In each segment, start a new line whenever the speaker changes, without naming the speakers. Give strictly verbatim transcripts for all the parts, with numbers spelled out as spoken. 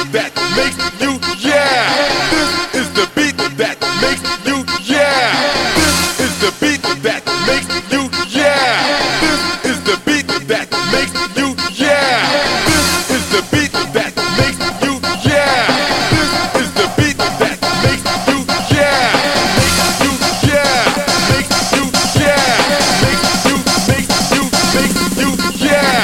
that makes you yeah. This is the beat that makes you yeah. This is the beat that makes you yeah. This is the beat that makes you yeah. This is the beat that makes you yeah. This is the beat that makes you yeah. Makes you yeah. Makes you yeah. Makes you makes you makes you yeah.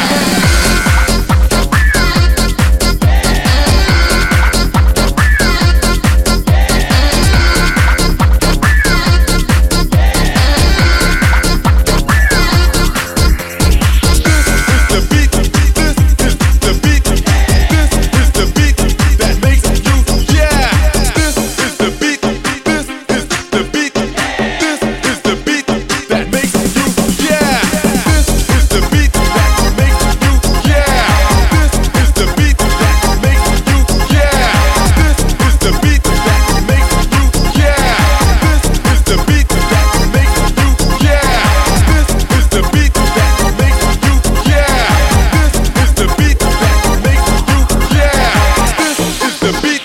The beat